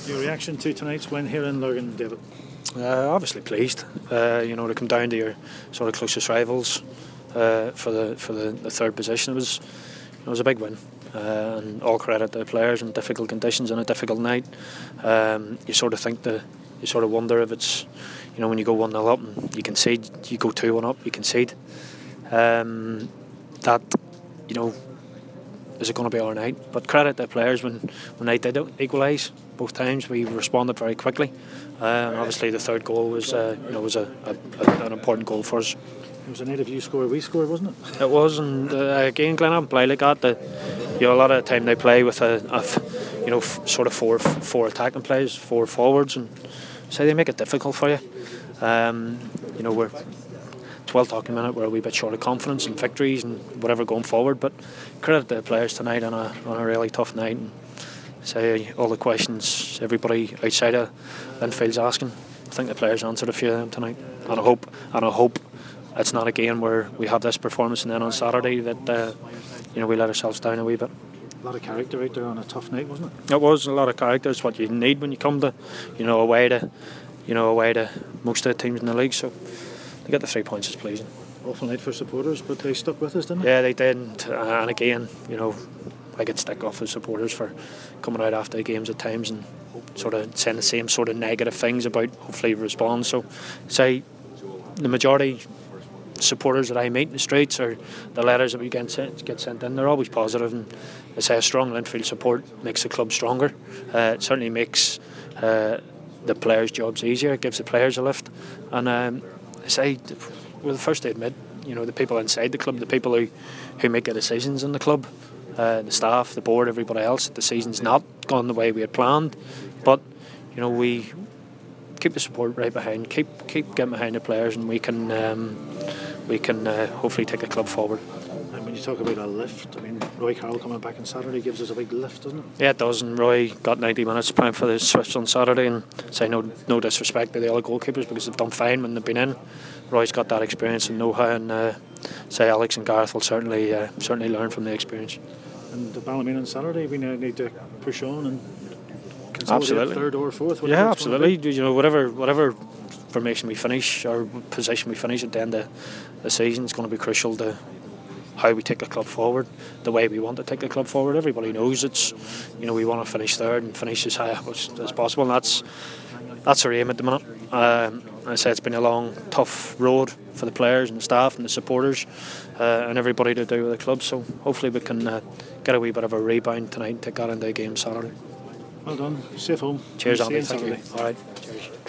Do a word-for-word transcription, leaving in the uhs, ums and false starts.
Your reaction to tonight's win here in Lurgan, David? Uh, obviously pleased. Uh, you know, to come down to your sort of closest rivals uh, for the for the, the third position, it was it was a big win, uh, and all credit to the players in difficult conditions on a difficult night. Um, you sort of think the you sort of wonder if it's, you know, when you go one nil up and you concede, you go two one up, you concede. Um, that, you know, is it going to be our night? But credit to the players when when they did equalise both times, we responded very quickly. Uh, and obviously the third goal was uh, you know was a, a, a, an important goal for us. It was a native you score, we score, wasn't it? It was, and uh, again, Glen haven't played like that. The, you know, a lot of the time they play with a, a you know, f- sort of four four attacking players, four forwards, and so they make it difficult for you. Um, you know, we're twelfth talking minute, we're a wee bit short of confidence and victories and whatever going forward. But credit to the players tonight on a on a really tough night. And say all the questions everybody outside of Linfield's asking, I think the players answered a few of them tonight, and I hope and I hope it's not again where we have this performance and then on Saturday that uh, you know, we let ourselves down a wee bit. A lot of character out there on a tough night, wasn't it? It was a lot of character. It's what you need when you come to, you know, away to, you know, away to most of the teams in the league. So to get the three points is pleasing. Awful night for supporters, but they stuck with us, didn't they? Yeah, they did. And, uh, and again, you know, I get stick off the supporters for coming out after the games at times and sort of saying the same sort of negative things about hopefully respond. So say the majority supporters that I meet in the streets or the letters that we get sent, get sent in, they're always positive, and I say a strong Linfield support makes the club stronger. Uh, it certainly makes uh, the players' jobs easier. It gives the players a lift, and um, I say we're the first to admit, you know, the people inside the club, the people who, who make the decisions in the club, uh, the staff, the board, everybody else, the season's not gone the way we had planned, but you know, we keep the support right behind, keep keep getting behind the players, and we can um, we can uh, hopefully take the club forward. And when you talk about a lift, I mean, Roy Carroll coming back on Saturday gives us a big lift, doesn't it? Yeah, it does. And Roy got ninety minutes playing for the Swifts on Saturday, and say no no disrespect to the other goalkeepers because they've done fine when they've been in. Roy's got that experience and know-how, and uh, say Alex and Gareth will certainly uh, certainly learn from the experience. And the Ballymena on Saturday, we now need to push on and consolidate absolutely. third or fourth. Yeah, absolutely. You know, whatever whatever formation we finish or position we finish at the end of the season is going to be crucial to how we take the club forward, the way we want to take the club forward. Everybody knows it's, you know, we want to finish third and finish as high as, as possible, and that's that's our aim at the minute. Um, I say it's been a long, tough road for the players and the staff and the supporters uh, and everybody to do with the club. So hopefully we can uh, get a wee bit of a rebound tonight and take that into the game Saturday. Well done. Safe home. Cheers, See you Andy. on Thank you. Saturday. All right. Cheers.